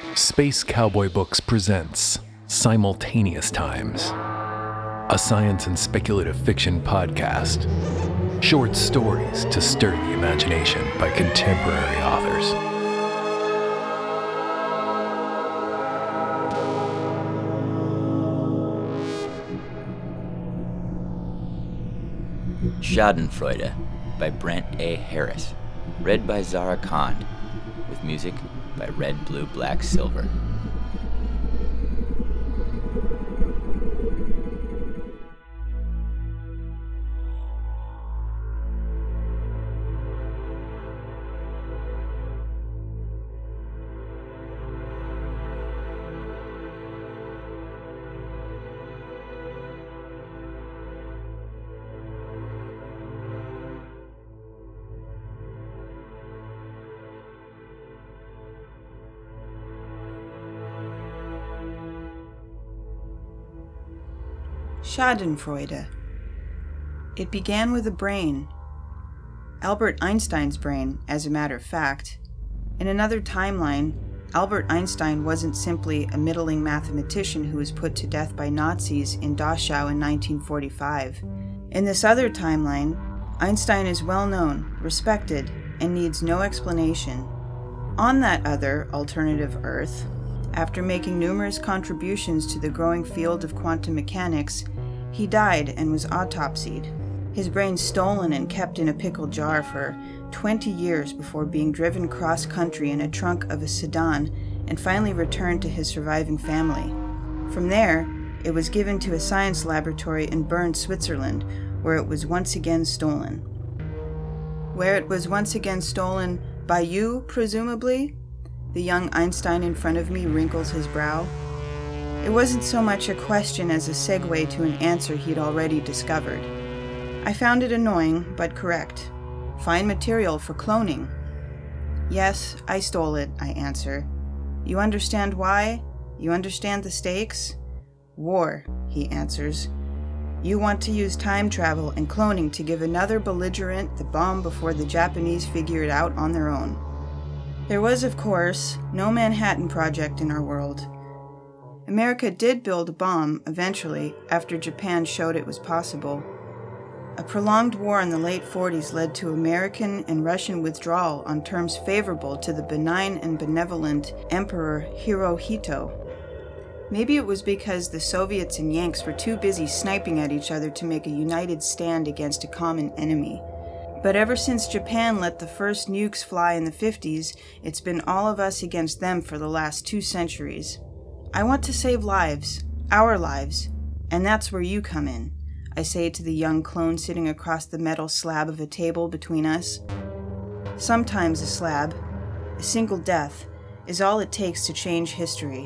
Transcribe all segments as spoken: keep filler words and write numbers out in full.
Space Cowboy Books presents Simultaneous Times, a science and speculative fiction podcast. Short stories to stir the imagination by contemporary authors. Schadenfreude by Brent A. Harris. Read by Zara Khan. With music by Red, Blue, Black, Silver. Schadenfreude. It began with a brain. Albert Einstein's brain, as a matter of fact. In another timeline, Albert Einstein wasn't simply a middling mathematician who was put to death by Nazis in Dachau in nineteen forty-five. In this other timeline, Einstein is well known, respected, and needs no explanation. On that other alternative Earth, after making numerous contributions to the growing field of quantum mechanics, he died and was autopsied, his brain stolen and kept in a pickle jar for twenty years before being driven cross-country in a trunk of a sedan and finally returned to his surviving family. From there, it was given to a science laboratory in Bern, Switzerland, where it was once again stolen. Where it was once again stolen by you, presumably? The young Einstein in front of me wrinkles his brow. It wasn't so much a question as a segue to an answer he'd already discovered. I found it annoying, but correct. Fine material for cloning. Yes, I stole it, I answer. You understand why? You understand the stakes? War, he answers. You want to use time travel and cloning to give another belligerent the bomb before the Japanese figure it out on their own. There was, of course, no Manhattan Project in our world. America did build a bomb, eventually, after Japan showed it was possible. A prolonged war in the late forties led to American and Russian withdrawal on terms favorable to the benign and benevolent Emperor Hirohito. Maybe it was because the Soviets and Yanks were too busy sniping at each other to make a united stand against a common enemy. But ever since Japan let the first nukes fly in the fifties, it's been all of us against them for the last two centuries. I want to save lives, our lives, and that's where you come in, I say to the young clone sitting across the metal slab of a table between us. Sometimes a slab, a single death, is all it takes to change history.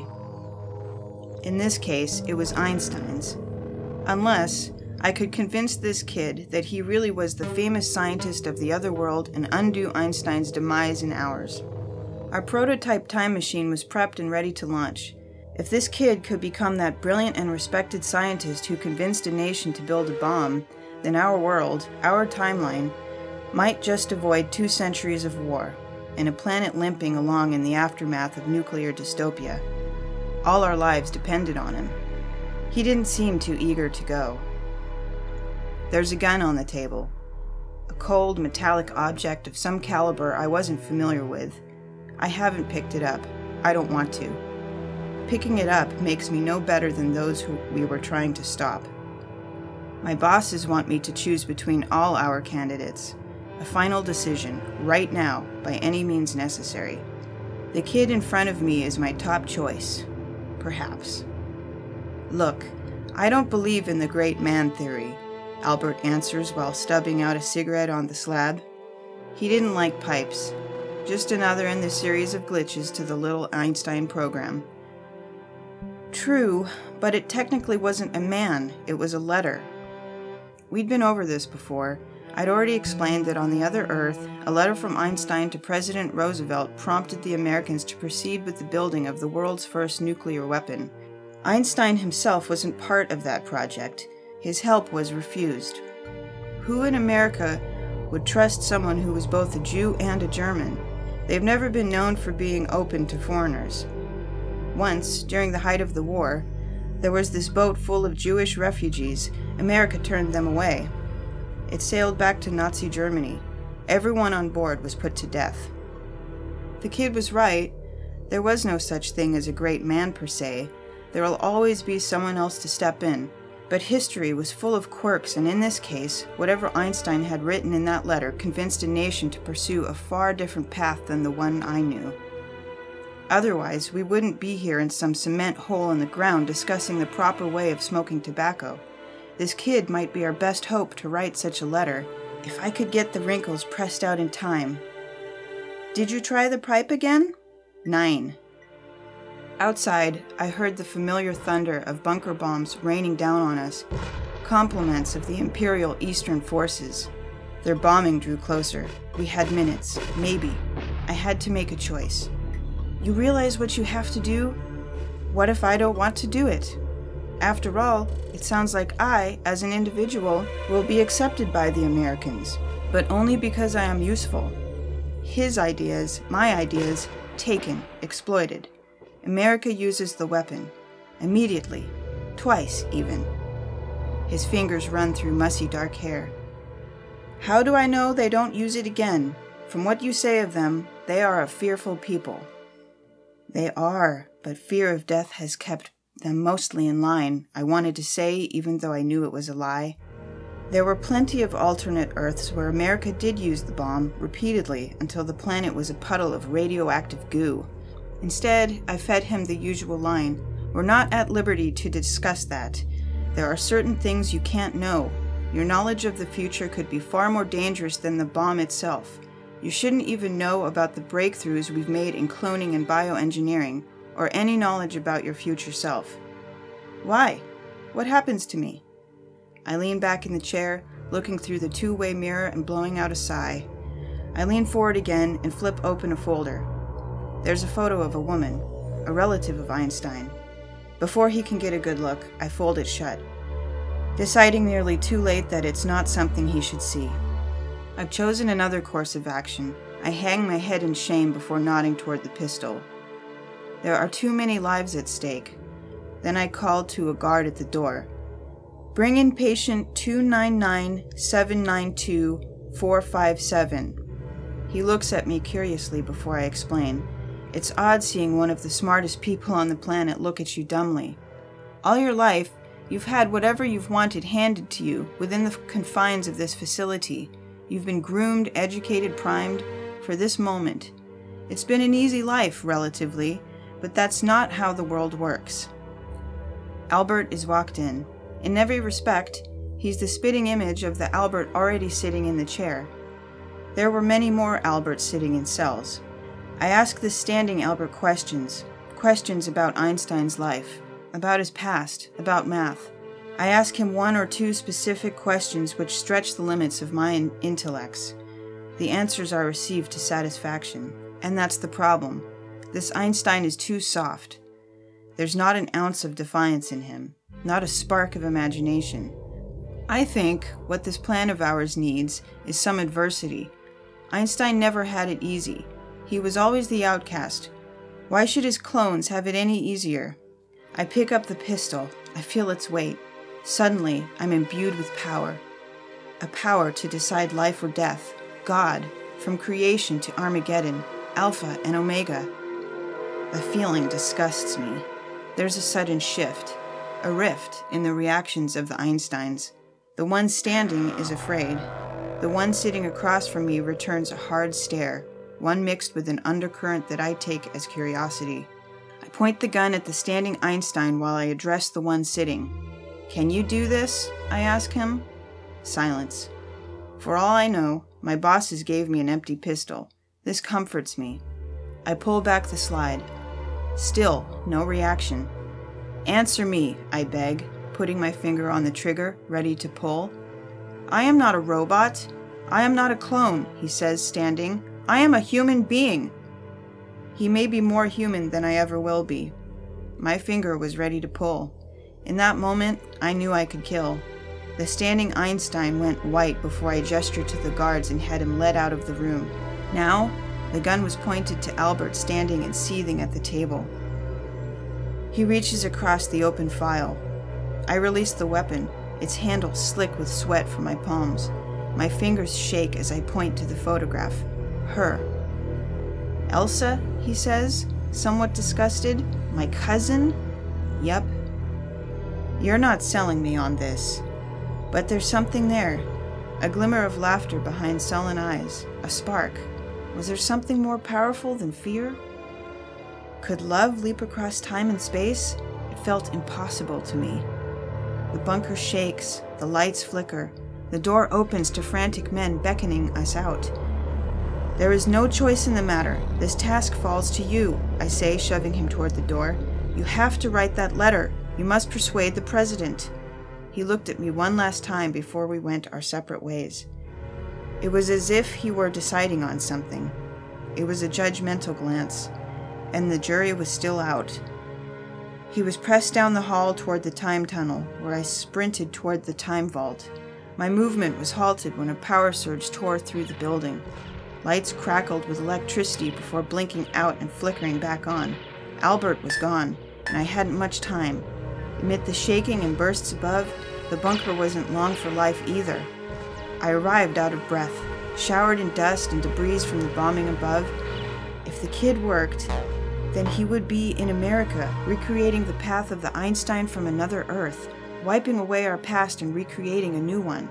In this case, it was Einstein's. Unless I could convince this kid that he really was the famous scientist of the other world and undo Einstein's demise in ours. Our prototype time machine was prepped and ready to launch. If this kid could become that brilliant and respected scientist who convinced a nation to build a bomb, then our world, our timeline, might just avoid two centuries of war and a planet limping along in the aftermath of nuclear dystopia. All our lives depended on him. He didn't seem too eager to go. There's a gun on the table. A cold, metallic object of some caliber I wasn't familiar with. I haven't picked it up. I don't want to. Picking it up makes me no better than those who we were trying to stop. My bosses want me to choose between all our candidates. A final decision, right now, by any means necessary. The kid in front of me is my top choice. Perhaps. Look, I don't believe in the great man theory, Albert answers while stubbing out a cigarette on the slab. He didn't like pipes. Just another in the series of glitches to the little Einstein program. True, but it technically wasn't a man, it was a letter. We'd been over this before. I'd already explained that on the other Earth, a letter from Einstein to President Roosevelt prompted the Americans to proceed with the building of the world's first nuclear weapon. Einstein himself wasn't part of that project. His help was refused. Who in America would trust someone who was both a Jew and a German? They've never been known for being open to foreigners. Once, during the height of the war, there was this boat full of Jewish refugees. America turned them away. It sailed back to Nazi Germany. Everyone on board was put to death. The kid was right. There was no such thing as a great man per se. There will always be someone else to step in. But history was full of quirks, and in this case, whatever Einstein had written in that letter convinced a nation to pursue a far different path than the one I knew. Otherwise, we wouldn't be here in some cement hole in the ground discussing the proper way of smoking tobacco. This kid might be our best hope to write such a letter, if I could get the wrinkles pressed out in time. Did you try the pipe again? Nine. Outside, I heard the familiar thunder of bunker bombs raining down on us, compliments of the Imperial Eastern Forces. Their bombing drew closer. We had minutes, maybe. I had to make a choice. You realize what you have to do? What if I don't want to do it? After all, it sounds like I, as an individual, will be accepted by the Americans, but only because I am useful. His ideas, my ideas, taken, exploited. America uses the weapon. Immediately. Twice, even. His fingers run through mussy dark hair. How do I know they don't use it again? From what you say of them, they are a fearful people. They are, but fear of death has kept them mostly in line, I wanted to say, even though I knew it was a lie. There were plenty of alternate Earths where America did use the bomb, repeatedly, until the planet was a puddle of radioactive goo. Instead, I fed him the usual line, "We're not at liberty to discuss that. There are certain things you can't know. Your knowledge of the future could be far more dangerous than the bomb itself. You shouldn't even know about the breakthroughs we've made in cloning and bioengineering, or any knowledge about your future self." Why? What happens to me? I lean back in the chair, looking through the two-way mirror and blowing out a sigh. I lean forward again and flip open a folder. There's a photo of a woman, a relative of Einstein. Before he can get a good look, I fold it shut, deciding nearly too late that it's not something he should see. I've chosen another course of action. I hang my head in shame before nodding toward the pistol. There are too many lives at stake. Then I called to a guard at the door. "Bring in patient two nine nine seven nine two four five seven. He looks at me curiously before I explain. It's odd seeing one of the smartest people on the planet look at you dumbly. All your life, you've had whatever you've wanted handed to you within the confines of this facility. You've been groomed, educated, primed for this moment. It's been an easy life, relatively, but that's not how the world works." Albert is walked in. In every respect, he's the spitting image of the Albert already sitting in the chair. There were many more Alberts sitting in cells. I ask the standing Albert questions, questions about Einstein's life, about his past, about math. I ask him one or two specific questions which stretch the limits of my in- intellects. The answers are received to satisfaction, and that's the problem. This Einstein is too soft. There's not an ounce of defiance in him, not a spark of imagination. I think what this plan of ours needs is some adversity. Einstein never had it easy. He was always the outcast. Why should his clones have it any easier? I pick up the pistol. I feel its weight. Suddenly, I'm imbued with power. A power to decide life or death. God, from creation to Armageddon, Alpha and Omega. The feeling disgusts me. There's a sudden shift, a rift in the reactions of the Einsteins. The one standing is afraid. The one sitting across from me returns a hard stare, one mixed with an undercurrent that I take as curiosity. I point the gun at the standing Einstein while I address the one sitting. "Can you do this?" I ask him. Silence. For all I know, my bosses gave me an empty pistol. This comforts me. I pull back the slide. Still, no reaction. "Answer me," I beg, putting my finger on the trigger, ready to pull. "I am not a robot. I am not a clone," he says, standing. "I am a human being." He may be more human than I ever will be. My finger was ready to pull. In that moment, I knew I could kill. The standing Einstein went white before I gestured to the guards and had him led out of the room. Now, the gun was pointed to Albert standing and seething at the table. He reaches across the open file. I release the weapon, its handle slick with sweat from my palms. My fingers shake as I point to the photograph. Her. Elsa, he says, somewhat disgusted. My cousin? Yep. You're not selling me on this. But there's something there. A glimmer of laughter behind sullen eyes. A spark. Was there something more powerful than fear? Could love leap across time and space? It felt impossible to me. The bunker shakes, the lights flicker. The door opens to frantic men beckoning us out. There is no choice in the matter. This task falls to you, I say, shoving him toward the door. You have to write that letter. You must persuade the president. He looked at me one last time before we went our separate ways. It was as if he were deciding on something. It was a judgmental glance, and the jury was still out. He was pressed down the hall toward the time tunnel, where I sprinted toward the time vault. My movement was halted when a power surge tore through the building. Lights crackled with electricity before blinking out and flickering back on. Albert was gone, and I hadn't much time. Amid the shaking and bursts above, the bunker wasn't long for life either. I arrived out of breath, showered in dust and debris from the bombing above. If the kid worked, then he would be in America, recreating the path of the Einstein from another Earth, wiping away our past and recreating a new one.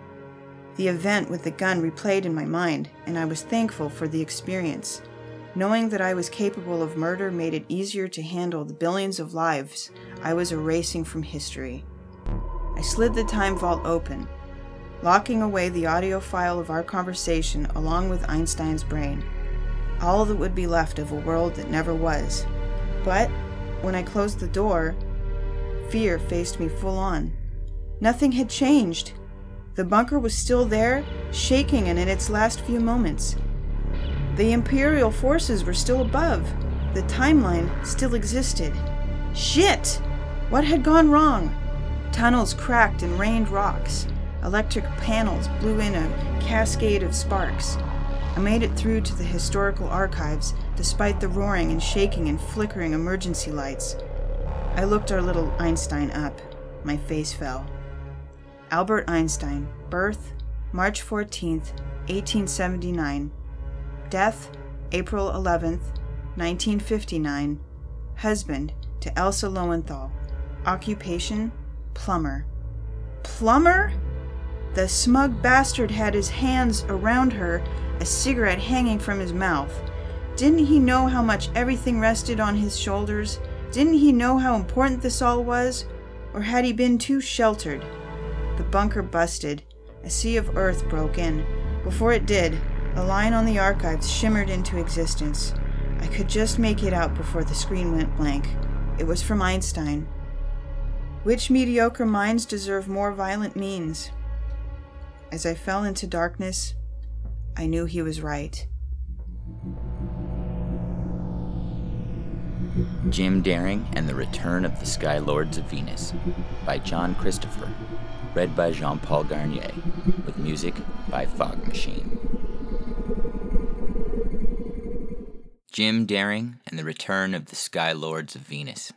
The event with the gun replayed in my mind, and I was thankful for the experience. Knowing that I was capable of murder made it easier to handle the billions of lives I was erasing from history. I slid the time vault open, locking away the audio file of our conversation along with Einstein's brain. All that would be left of a world that never was. But when I closed the door, fear faced me full on. Nothing had changed. The bunker was still there, shaking and in its last few moments. The Imperial forces were still above. The timeline still existed. Shit! What had gone wrong? Tunnels cracked and rained rocks. Electric panels blew in a cascade of sparks. I made it through to the historical archives, despite the roaring and shaking and flickering emergency lights. I looked our little Einstein up. My face fell. Albert Einstein, birth, March fourteenth, eighteen seventy-nine. Death, April eleventh, nineteen fifty-nine. Husband to Elsa Lowenthal. Occupation, plumber. Plumber? The smug bastard had his hands around her, a cigarette hanging from his mouth. Didn't he know how much everything rested on his shoulders? Didn't he know how important this all was? Or had he been too sheltered? The bunker busted. A sea of earth broke in. Before it did, a line on the archives shimmered into existence. I could just make it out before the screen went blank. It was from Einstein. Which mediocre minds deserve more violent means? As I fell into darkness, I knew he was right. Jim Daring and the Return of the Sky Lords of Venus by John Christopher, read by Jean-Paul Garnier, with music by Fog Machine. Jim Daring and the Return of the Sky Lords of Venus.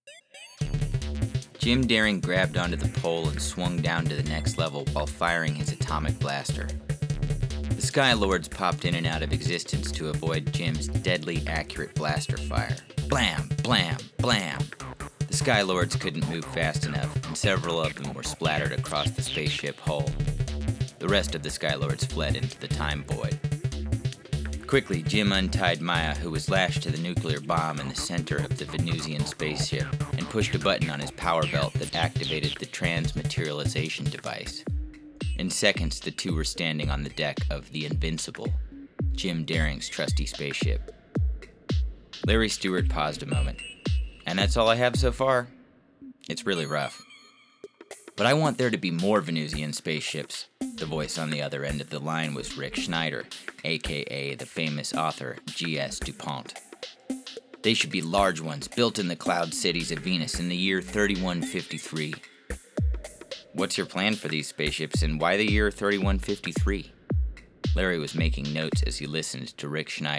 Jim Daring grabbed onto the pole and swung down to the next level while firing his atomic blaster. The Sky Lords popped in and out of existence to avoid Jim's deadly accurate blaster fire. Blam, blam, blam. The Sky Lords couldn't move fast enough, and several of them were splattered across the spaceship hull. The rest of the Sky Lords fled into the time void. Quickly, Jim untied Maya, who was lashed to the nuclear bomb in the center of the Venusian spaceship, and pushed a button on his power belt that activated the transmaterialization device. In seconds, the two were standing on the deck of the Invincible, Jim Daring's trusty spaceship. Larry Stewart paused a moment. And that's all I have so far? It's really rough. But I want there to be more Venusian spaceships. The voice on the other end of the line was Rick Schneider, aka the famous author G S DuPont. They should be large ones, built in the cloud cities of Venus in the year thirty-one fifty-three. What's your plan for these spaceships, and why the year thirty-one fifty-three? Larry was making notes as he listened to Rick Schneider.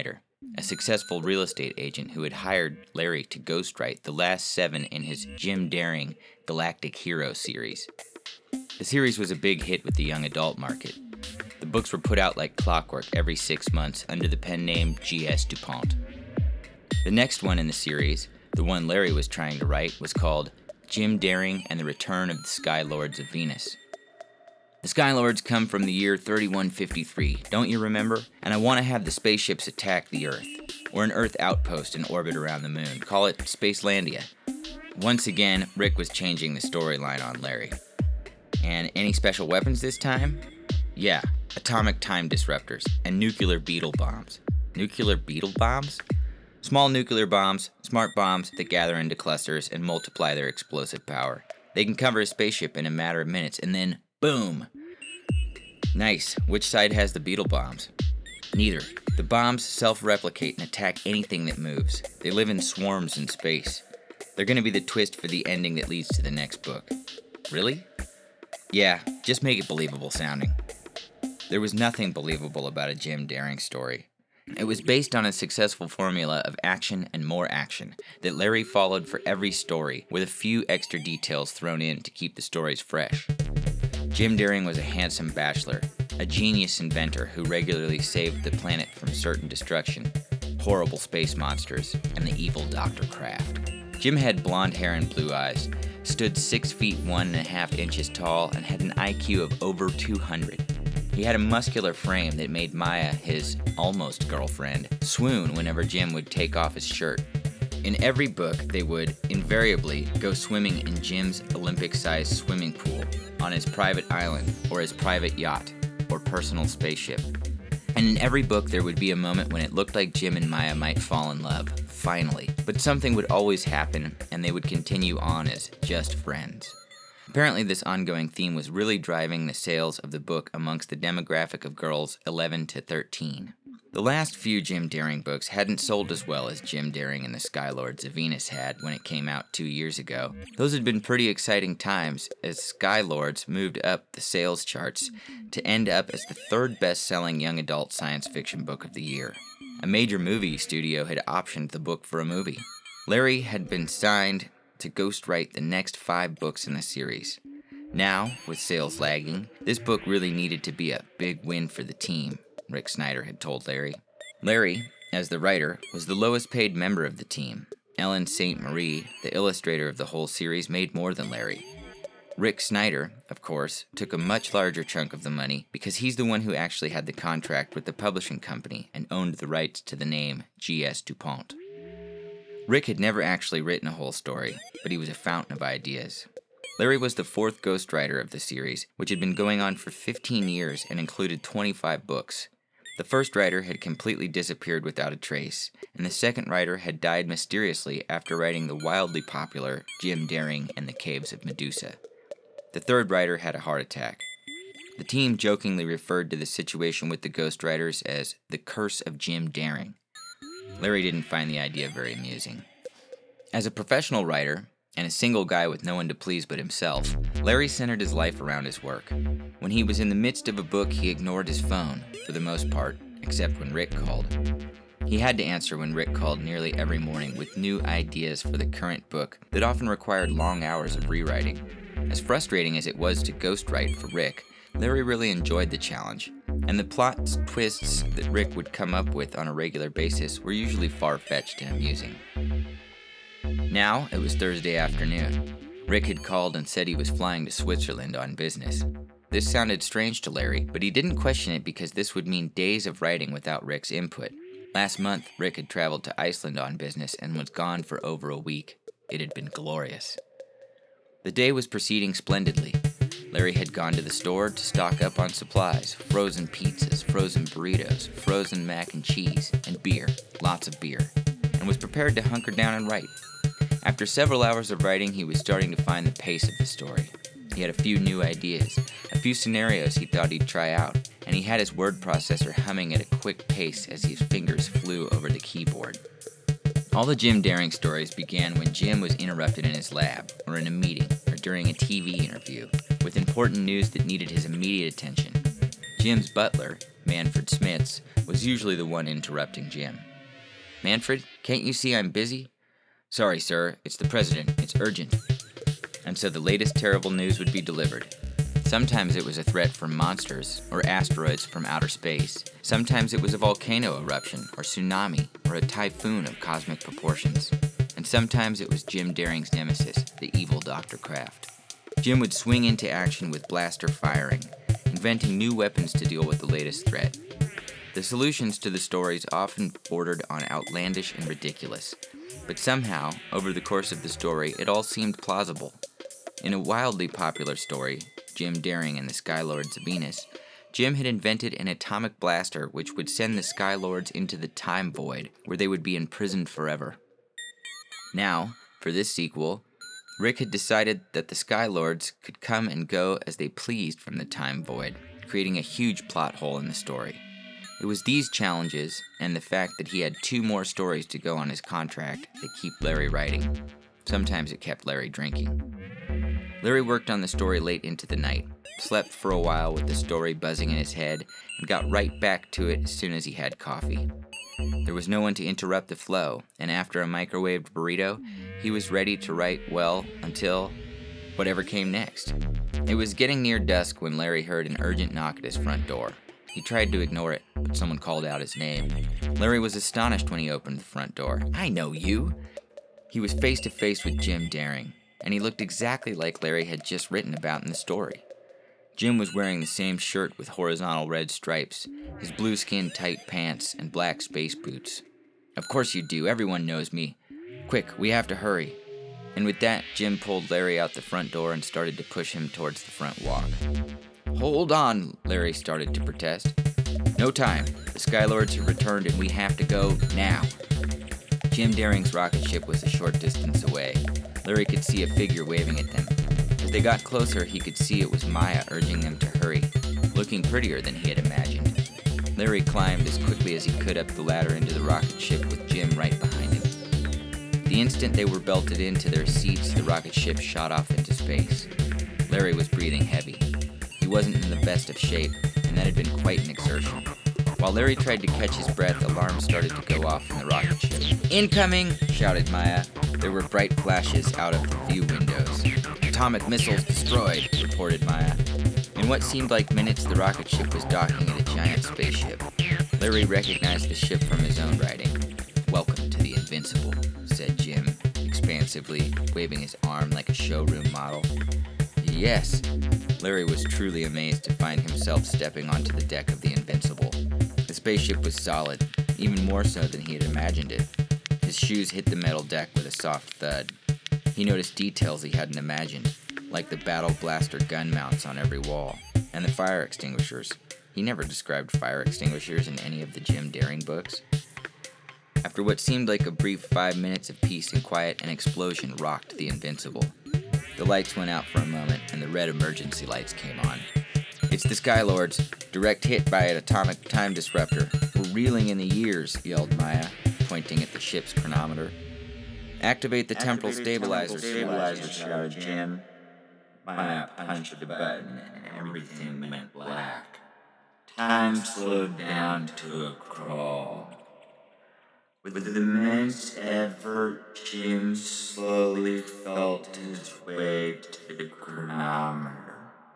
a successful real estate agent who had hired Larry to ghostwrite the last seven in his Jim Daring Galactic Hero series. The series was a big hit with the young adult market. The books were put out like clockwork every six months under the pen name G S DuPont. The next one in the series, the one Larry was trying to write, was called Jim Daring and the Return of the Skylords of Venus. The Skylords come from the year thirty-one fifty-three, don't you remember? And I want to have the spaceships attack the Earth, or an Earth outpost in orbit around the moon. Call it Spacelandia. Once again, Rick was changing the storyline on Larry. And any special weapons this time? Yeah, atomic time disruptors and nuclear beetle bombs. Nuclear beetle bombs? Small nuclear bombs, smart bombs that gather into clusters and multiply their explosive power. They can cover a spaceship in a matter of minutes, and then boom! Nice. Which side has the beetle bombs? Neither. The bombs self-replicate and attack anything that moves. They live in swarms in space. They're going to be the twist for the ending that leads to the next book. Really? Yeah, just make it believable sounding. There was nothing believable about a Jim Daring story. It was based on a successful formula of action and more action that Larry followed for every story, with a few extra details thrown in to keep the stories fresh. Jim Daring was a handsome bachelor, a genius inventor who regularly saved the planet from certain destruction, horrible space monsters, and the evil Doctor Kraft. Jim had blonde hair and blue eyes, stood six feet one and a half inches tall, and had an I Q of over two hundred. He had a muscular frame that made Maya, his almost girlfriend, swoon whenever Jim would take off his shirt. In every book, they would, invariably, go swimming in Jim's Olympic-sized swimming pool, on his private island, or his private yacht, or personal spaceship. And in every book, there would be a moment when it looked like Jim and Maya might fall in love, finally. But something would always happen, and they would continue on as just friends. Apparently, this ongoing theme was really driving the sales of the book amongst the demographic of girls eleven to thirteen. The last few Jim Daring books hadn't sold as well as Jim Daring and the Skylords of Venus had when it came out two years ago. Those had been pretty exciting times as Skylords moved up the sales charts to end up as the third best-selling young adult science fiction book of the year. A major movie studio had optioned the book for a movie. Larry had been signed to ghostwrite the next five books in the series. Now, with sales lagging, this book really needed to be a big win for the team, Rick Snyder had told Larry. Larry, as the writer, was the lowest paid member of the team. Ellen Saint Marie, the illustrator of the whole series, made more than Larry. Rick Snyder, of course, took a much larger chunk of the money because he's the one who actually had the contract with the publishing company and owned the rights to the name G S DuPont. Rick had never actually written a whole story, but he was a fountain of ideas. Larry was the fourth ghostwriter of the series, which had been going on for fifteen years and included twenty-five books. The first writer had completely disappeared without a trace, and the second writer had died mysteriously after writing the wildly popular Jim Daring and the Caves of Medusa. The third writer had a heart attack. The team jokingly referred to the situation with the ghostwriters as the curse of Jim Daring. Larry didn't find the idea very amusing. As a professional writer, and a single guy with no one to please but himself, Larry centered his life around his work. When he was in the midst of a book, he ignored his phone, for the most part, except when Rick called. He had to answer when Rick called nearly every morning with new ideas for the current book that often required long hours of rewriting. As frustrating as it was to ghostwrite for Rick, Larry really enjoyed the challenge, and the plot twists that Rick would come up with on a regular basis were usually far-fetched and amusing. Now, it was Thursday afternoon. Rick had called and said he was flying to Switzerland on business. This sounded strange to Larry, but he didn't question it because this would mean days of writing without Rick's input. Last month, Rick had traveled to Iceland on business and was gone for over a week. It had been glorious. The day was proceeding splendidly. Larry had gone to the store to stock up on supplies, frozen pizzas, frozen burritos, frozen mac and cheese, and beer, lots of beer, and was prepared to hunker down and write. After several hours of writing, he was starting to find the pace of the story. He had a few new ideas, a few scenarios he thought he'd try out, and he had his word processor humming at a quick pace as his fingers flew over the keyboard. All the Jim Daring stories began when Jim was interrupted in his lab, or in a meeting, or during a T V interview, with important news that needed his immediate attention. Jim's butler, Manfred Smits, was usually the one interrupting Jim. Manfred, can't you see I'm busy? Sorry, sir, it's the president. It's urgent. And so the latest terrible news would be delivered. Sometimes it was a threat from monsters or asteroids from outer space. Sometimes it was a volcano eruption or tsunami or a typhoon of cosmic proportions. And sometimes it was Jim Daring's nemesis, the evil Doctor Kraft. Jim would swing into action with blaster firing, inventing new weapons to deal with the latest threat. The solutions to the stories often bordered on outlandish and ridiculous, but somehow, over the course of the story, it all seemed plausible. In a wildly popular story, Jim Daring and the Skylords of Venus, Jim had invented an atomic blaster which would send the Skylords into the time void, where they would be imprisoned forever. Now, for this sequel, Rick had decided that the Skylords could come and go as they pleased from the time void, creating a huge plot hole in the story. It was these challenges, and the fact that he had two more stories to go on his contract, that keep Larry writing. Sometimes it kept Larry drinking. Larry worked on the story late into the night, slept for a while with the story buzzing in his head, and got right back to it as soon as he had coffee. There was no one to interrupt the flow, and after a microwaved burrito, he was ready to write well until whatever came next. It was getting near dusk when Larry heard an urgent knock at his front door. He tried to ignore it, but someone called out his name. Larry was astonished when he opened the front door. "I know you!" He was face to face with Jim Daring, and he looked exactly like Larry had just written about in the story. Jim was wearing the same shirt with horizontal red stripes, his blue-skin tight pants, and black space boots. "Of course you do, everyone knows me. Quick, we have to hurry." And with that, Jim pulled Larry out the front door and started to push him towards the front walk. "Hold on," Larry started to protest. "No time. The Skylords have returned and we have to go now." Jim Daring's rocket ship was a short distance away. Larry could see a figure waving at them. As they got closer, he could see it was Maya urging them to hurry, looking prettier than he had imagined. Larry climbed as quickly as he could up the ladder into the rocket ship with Jim right behind him. The instant they were belted into their seats, the rocket ship shot off into space. Larry was breathing heavy. He wasn't in the best of shape, and that had been quite an exertion. While Larry tried to catch his breath, alarms started to go off in the rocket ship. "Incoming!" shouted Maya. There were bright flashes out of the view windows. "Atomic missiles destroyed," reported Maya. In what seemed like minutes, the rocket ship was docking at a giant spaceship. Larry recognized the ship from his own writing. "Welcome to the Invincible," said Jim, expansively, waving his arm like a showroom model. Yes. Larry was truly amazed to find himself stepping onto the deck of the Invincible. The spaceship was solid, even more so than he had imagined it. His shoes hit the metal deck with a soft thud. He noticed details he hadn't imagined, like the battle blaster gun mounts on every wall, and the fire extinguishers. He never described fire extinguishers in any of the Jim Daring books. After what seemed like a brief five minutes of peace and quiet, an explosion rocked the Invincible. The lights went out for a moment, and the red emergency lights came on. "It's the Skylords. Direct hit by an atomic time disruptor. We're reeling in the years," yelled Maya, pointing at the ship's chronometer. "Activate the temporal stabilizer," shouted Jim. Maya punched the button, and everything went black. Time slowed down to a crawl. With immense effort, Jim slowly felt his way to the chronometer.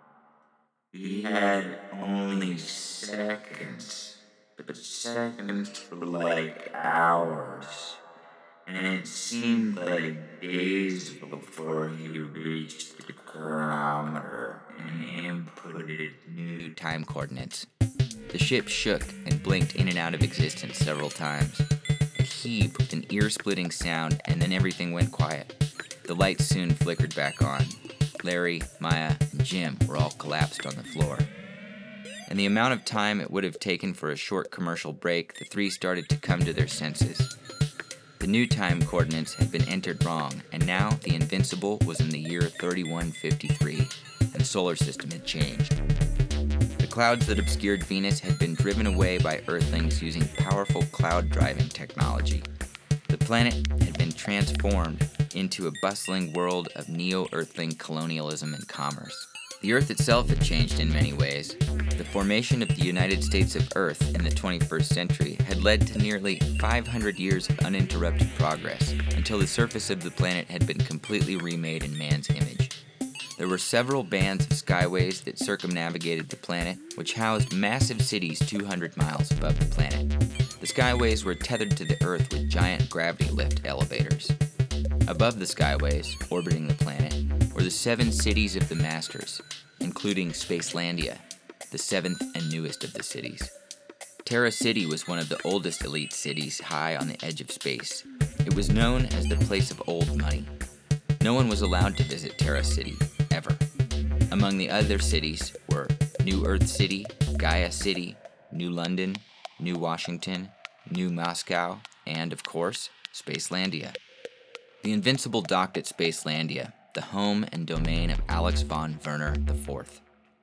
He had only seconds, but seconds were like hours, and it seemed like days before he reached the chronometer and inputted new time coordinates. The ship shook and blinked in and out of existence several times. It heaved with an ear-splitting sound, and then everything went quiet. The lights soon flickered back on. Larry, Maya, and Jim were all collapsed on the floor. In the amount of time it would have taken for a short commercial break, the three started to come to their senses. The new time coordinates had been entered wrong, and now the Invincible was in the year thirty-one fifty-three, and the solar system had changed. The clouds that obscured Venus had been driven away by Earthlings using powerful cloud-driving technology. The planet had been transformed into a bustling world of neo-Earthling colonialism and commerce. The Earth itself had changed in many ways. The formation of the United States of Earth in the twenty-first century had led to nearly five hundred years of uninterrupted progress until the surface of the planet had been completely remade in man's image. There were several bands of skyways that circumnavigated the planet, which housed massive cities two hundred miles above the planet. The skyways were tethered to the Earth with giant gravity lift elevators. Above the skyways, orbiting the planet, were the seven cities of the Masters, including Spacelandia, the seventh and newest of the cities. Terra City was one of the oldest elite cities high on the edge of space. It was known as the place of old money. No one was allowed to visit Terra City, ever. Among the other cities were New Earth City, Gaia City, New London, New Washington, New Moscow, and, of course, Spacelandia. The Invincible docked at Spacelandia, the home and domain of Alex von Werner the Fourth.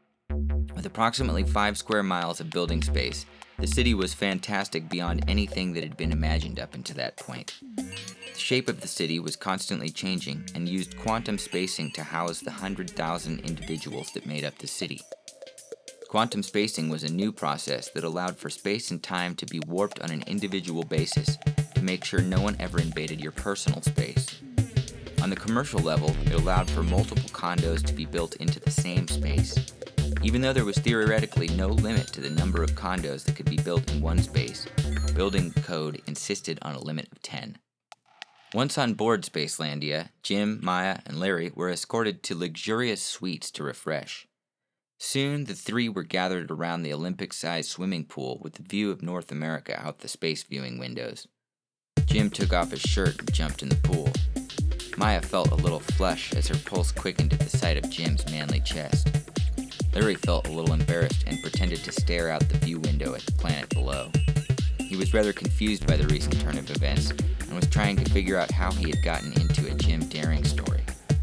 With approximately five square miles of building space, the city was fantastic beyond anything that had been imagined up until that point. The shape of the city was constantly changing and used quantum spacing to house the one hundred thousand individuals that made up the city. Quantum spacing was a new process that allowed for space and time to be warped on an individual basis to make sure no one ever invaded your personal space. On the commercial level, it allowed for multiple condos to be built into the same space. Even though there was theoretically no limit to the number of condos that could be built in one space, building code insisted on a limit of ten. Once on board Spacelandia, Jim, Maya, and Larry were escorted to luxurious suites to refresh. Soon, the three were gathered around the Olympic-sized swimming pool with the view of North America out the space viewing windows. Jim took off his shirt and jumped in the pool. Maya felt a little flush as her pulse quickened at the sight of Jim's manly chest. Larry felt a little embarrassed and pretended to stare out the view window at the planet below. He was rather confused by the recent turn of events and was trying to figure out how he had gotten into a Jim Daring story.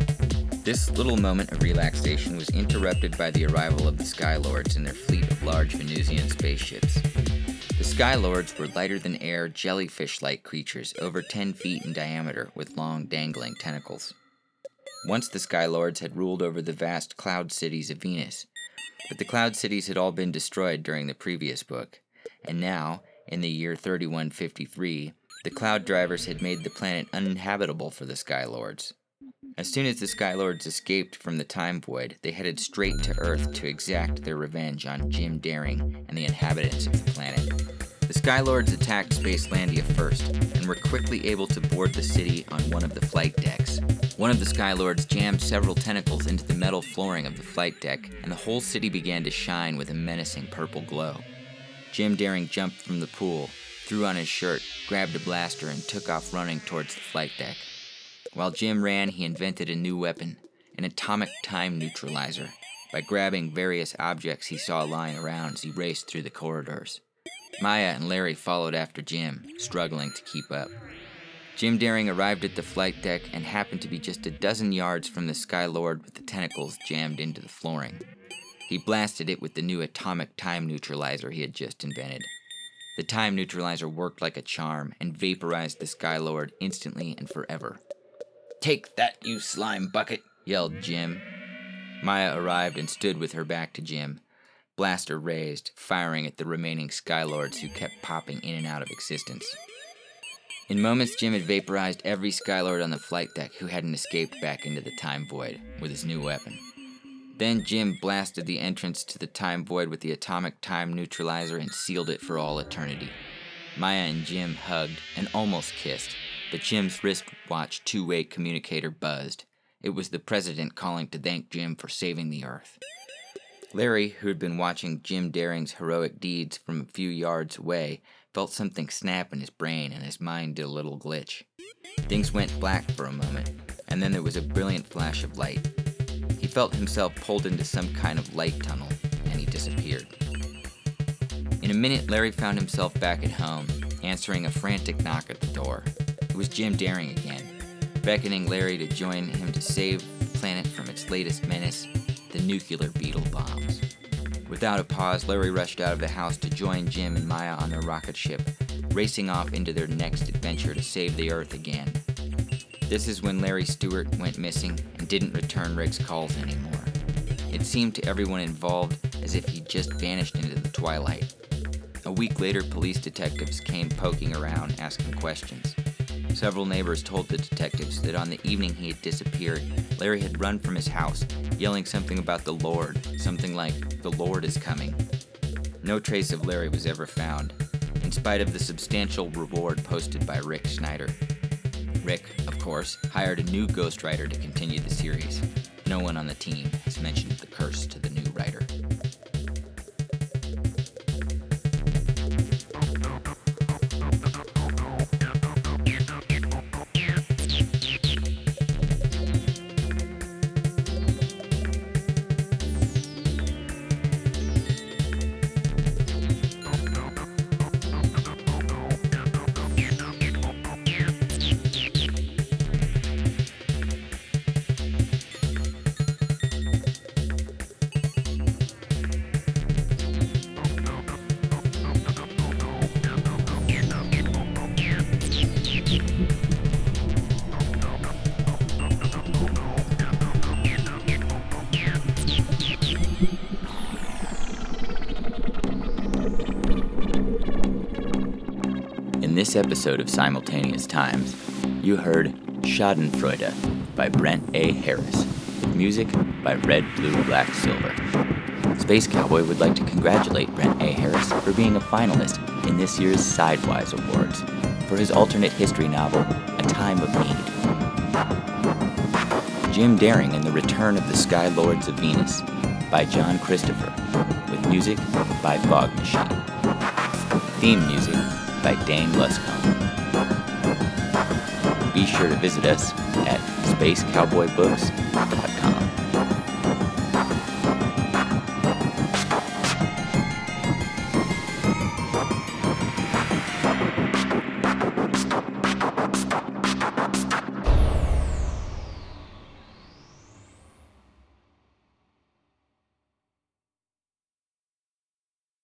This little moment of relaxation was interrupted by the arrival of the Skylords in their fleet of large Venusian spaceships. The Skylords were lighter-than-air, jellyfish-like creatures over ten feet in diameter with long, dangling tentacles. Once the Skylords had ruled over the vast cloud cities of Venus, but the cloud cities had all been destroyed during the previous book, and now, in the year thirty-one fifty-three, the Cloud Drivers had made the planet uninhabitable for the Skylords. As soon as the Skylords escaped from the Time Void, they headed straight to Earth to exact their revenge on Jim Daring and the inhabitants of the planet. The Skylords attacked Spacelandia first, and were quickly able to board the city on one of the flight decks. One of the Skylords jammed several tentacles into the metal flooring of the flight deck, and the whole city began to shine with a menacing purple glow. Jim Daring jumped from the pool, threw on his shirt, grabbed a blaster, and took off running towards the flight deck. While Jim ran, he invented a new weapon, an atomic time neutralizer, by grabbing various objects he saw lying around as he raced through the corridors. Maya and Larry followed after Jim, struggling to keep up. Jim Daring arrived at the flight deck and happened to be just a dozen yards from the Skylord with the tentacles jammed into the flooring. He blasted it with the new atomic time neutralizer he had just invented. The time neutralizer worked like a charm and vaporized the Skylord instantly and forever. "Take that, you slime bucket!" yelled Jim. Maya arrived and stood with her back to Jim, blaster raised, firing at the remaining Skylords who kept popping in and out of existence. In moments, Jim had vaporized every Skylord on the flight deck who hadn't escaped back into the Time Void with his new weapon. Then Jim blasted the entrance to the Time Void with the atomic time neutralizer and sealed it for all eternity. Maya and Jim hugged and almost kissed, but Jim's wristwatch two-way communicator buzzed. It was the president calling to thank Jim for saving the Earth. Larry, who had been watching Jim Daring's heroic deeds from a few yards away, felt something snap in his brain and his mind did a little glitch. Things went black for a moment, and then there was a brilliant flash of light. He felt himself pulled into some kind of light tunnel, and he disappeared. In a minute, Larry found himself back at home, answering a frantic knock at the door. It was Jim Daring again, beckoning Larry to join him to save the planet from its latest menace, the nuclear beetle bombs. Without a pause, Larry rushed out of the house to join Jim and Maya on their rocket ship, racing off into their next adventure to save the Earth again. This is when Larry Stewart went missing and didn't return Rick's calls anymore. It It seemed to everyone involved as if he'd just vanished into the twilight. A week later, police detectives came poking around, asking questions. Several neighbors told the detectives that on the evening he had disappeared, Larry had run from his house, yelling something about the Lord, something like, "The Lord is coming." No trace of Larry was ever found, in spite of the substantial reward posted by Rick Schneider. Rick, of course, hired a new ghostwriter to continue the series. No one on the team has mentioned the curse to the new writer. In this episode of Simultaneous Times, you heard Schadenfreude by Brent A. Harris, with music by Red, Blue, Black, Silver. Space Cowboy would like to congratulate Brent A. Harris for being a finalist in this year's Sidewise Awards for his alternate history novel, A Time of Need. Jim Daring and the Return of the Sky Lords of Venus by John Christopher, with music by Fog Machine. Theme music by Dane Luscombe. Be sure to visit us at space cowboy books dot com.